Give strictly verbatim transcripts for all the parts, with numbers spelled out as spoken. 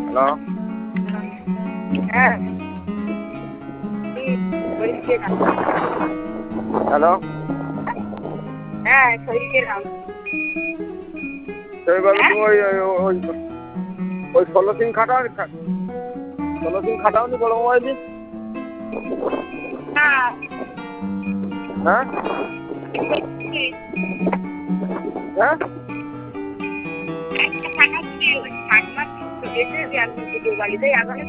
hello হ্যাঁ hello হ্যাঁ শরীর গেলাম সেইভাবে তুমি ওই ওই ওই ষোলো সিম খাটাও ষোলো সিম খাটাওনি বড় মোবাইলই হ্যাঁ হ্যাঁ হ্যাঁ বাড়িতে এখন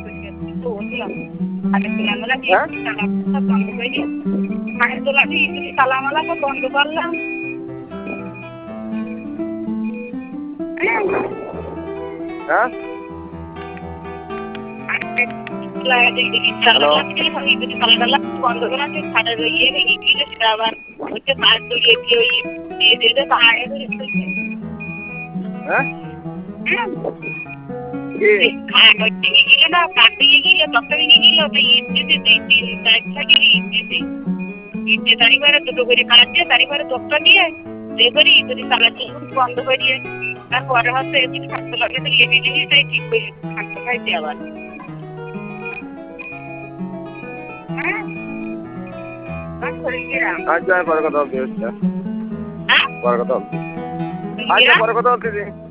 তালামালা তো বন্ধ করলাম হ্যাঁ বন্ধ করা খাটা রইয়ে ভেঙে গিয়ে সেটা আবার হচ্ছে মাছ ধরিয়ে দিয়ে দিয়ে পাহাড়ে ধরে হ্যাঁ গেলে না কাটিয়ে গিয়ে ডক্টর গিয়ে ইচ্ছে তারিবারে দুটো করে কাটছে তারিবারে ডক্টর দিয়ে যে করি যদি চালাচল বন্ধ করিয়ে তারপরে হচ্ছে এদিকে থাকতে লাগে তো এনে নিয়ে তাই ঠিক করে থাকতে পাইছি আবার হ্যাঁ আচ্ছা পরে কথা বলছি পরে কথা বলছি আচ্ছা পরে কথা বলছি